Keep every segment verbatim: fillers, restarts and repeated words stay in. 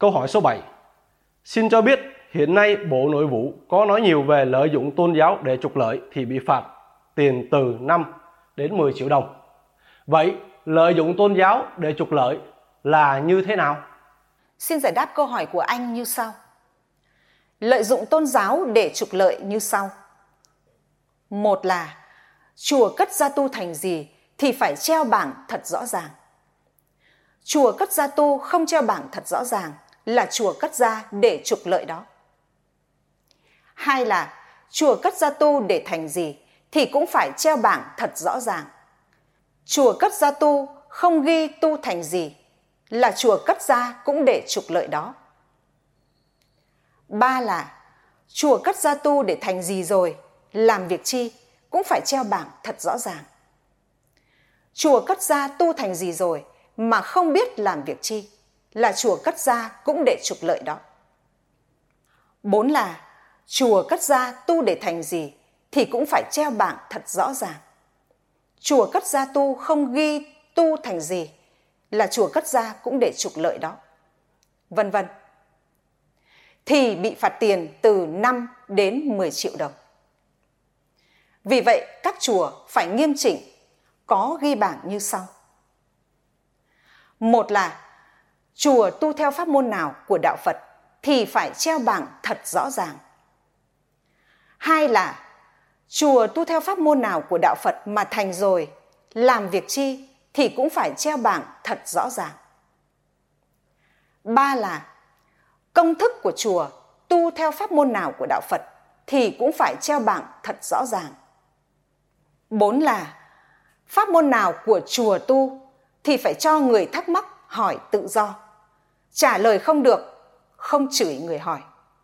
Câu hỏi số bảy. Xin cho biết hiện nay Bộ Nội vụ có nói nhiều về lợi dụng tôn giáo để trục lợi thì bị phạt tiền từ năm đến mười triệu đồng. Vậy lợi dụng tôn giáo để trục lợi là như thế nào? Xin giải đáp câu hỏi của anh như sau. Lợi dụng tôn giáo để trục lợi như sau. Một là chùa cất gia tu thành gì thì phải treo bảng thật rõ ràng. Chùa cất gia tu không treo bảng thật rõ ràng là chùa cất gia để trục lợi đó. Hai là chùa cất gia tu để thành gì thì cũng phải treo bảng thật rõ ràng. Chùa cất gia tu không ghi tu thành gì là chùa cất gia cũng để trục lợi đó. Ba là chùa cất gia tu để thành gì rồi, làm việc chi cũng phải treo bảng thật rõ ràng. Chùa cất gia tu thành gì rồi mà không biết làm việc chi là chùa cất gia cũng để trục lợi đó. Bốn là chùa cất gia tu để thành gì thì cũng phải treo bảng thật rõ ràng. Chùa cất gia tu không ghi tu thành gì là chùa cất gia cũng để trục lợi đó. Vân vân. Thì bị phạt tiền từ năm đến mười triệu đồng. Vì vậy các chùa phải nghiêm chỉnh, có ghi bảng như sau. Một là chùa tu theo pháp môn nào của đạo Phật thì phải treo bảng thật rõ ràng. Hai là chùa tu theo pháp môn nào của đạo Phật mà thành rồi, làm việc chi thì cũng phải treo bảng thật rõ ràng. Ba là công thức của chùa tu theo pháp môn nào của đạo Phật thì cũng phải treo bảng thật rõ ràng. Bốn là pháp môn nào của chùa tu thì phải cho người thắc mắc hỏi tự do. Trả lời không được, không chửi người hỏi.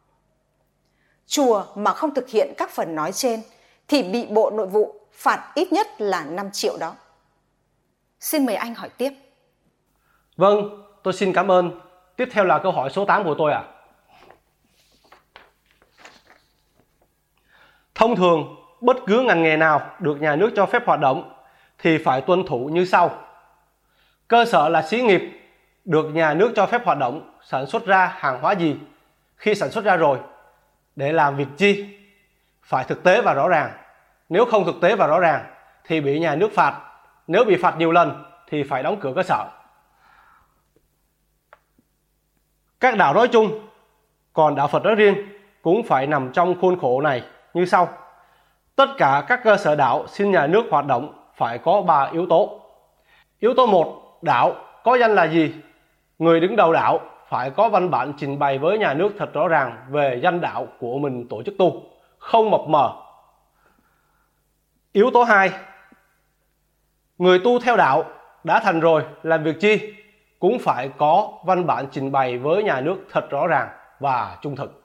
Chùa mà không thực hiện các phần nói trên thì bị Bộ Nội vụ phạt ít nhất là năm triệu đó. Xin mời anh hỏi tiếp. Vâng, tôi xin cảm ơn. Tiếp theo là câu hỏi số tám của tôi ạ. À. Thông thường, bất cứ ngành nghề nào được nhà nước cho phép hoạt động thì phải tuân thủ như sau. Cơ sở là xí nghiệp, được nhà nước cho phép hoạt động, sản xuất ra hàng hóa gì, khi sản xuất ra rồi, để làm việc chi, phải thực tế và rõ ràng. Nếu không thực tế và rõ ràng thì bị nhà nước phạt. Nếu bị phạt nhiều lần thì phải đóng cửa cơ sở. Các đạo nói chung, còn đạo Phật nói riêng cũng phải nằm trong khuôn khổ này như sau. Tất cả các cơ sở đạo xin nhà nước hoạt động phải có ba yếu tố. Yếu tố một, đạo có danh là gì? Người đứng đầu đạo phải có văn bản trình bày với nhà nước thật rõ ràng về danh đạo của mình tổ chức tu, không mập mờ. Yếu tố hai, người tu theo đạo đã thành rồi, làm việc chi cũng phải có văn bản trình bày với nhà nước thật rõ ràng và trung thực.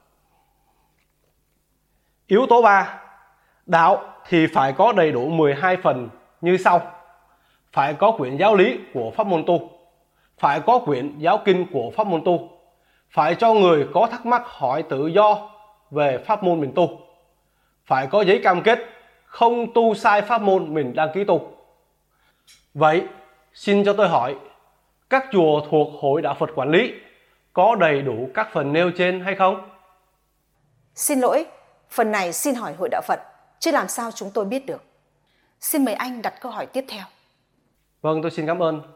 Yếu tố ba, đạo thì phải có đầy đủ mười hai phần như sau. Phải có quyển giáo lý của pháp môn tu, phải có quyển giáo kinh của pháp môn tu, phải cho người có thắc mắc hỏi tự do về pháp môn mình tu, phải có giấy cam kết không tu sai pháp môn mình đăng ký tu. Vậy, xin cho tôi hỏi, các chùa thuộc Hội Đạo Phật quản lý có đầy đủ các phần nêu trên hay không? Xin lỗi, phần này xin hỏi Hội Đạo Phật, chứ làm sao chúng tôi biết được. Xin mời anh đặt câu hỏi tiếp theo. Vâng, tôi xin cảm ơn.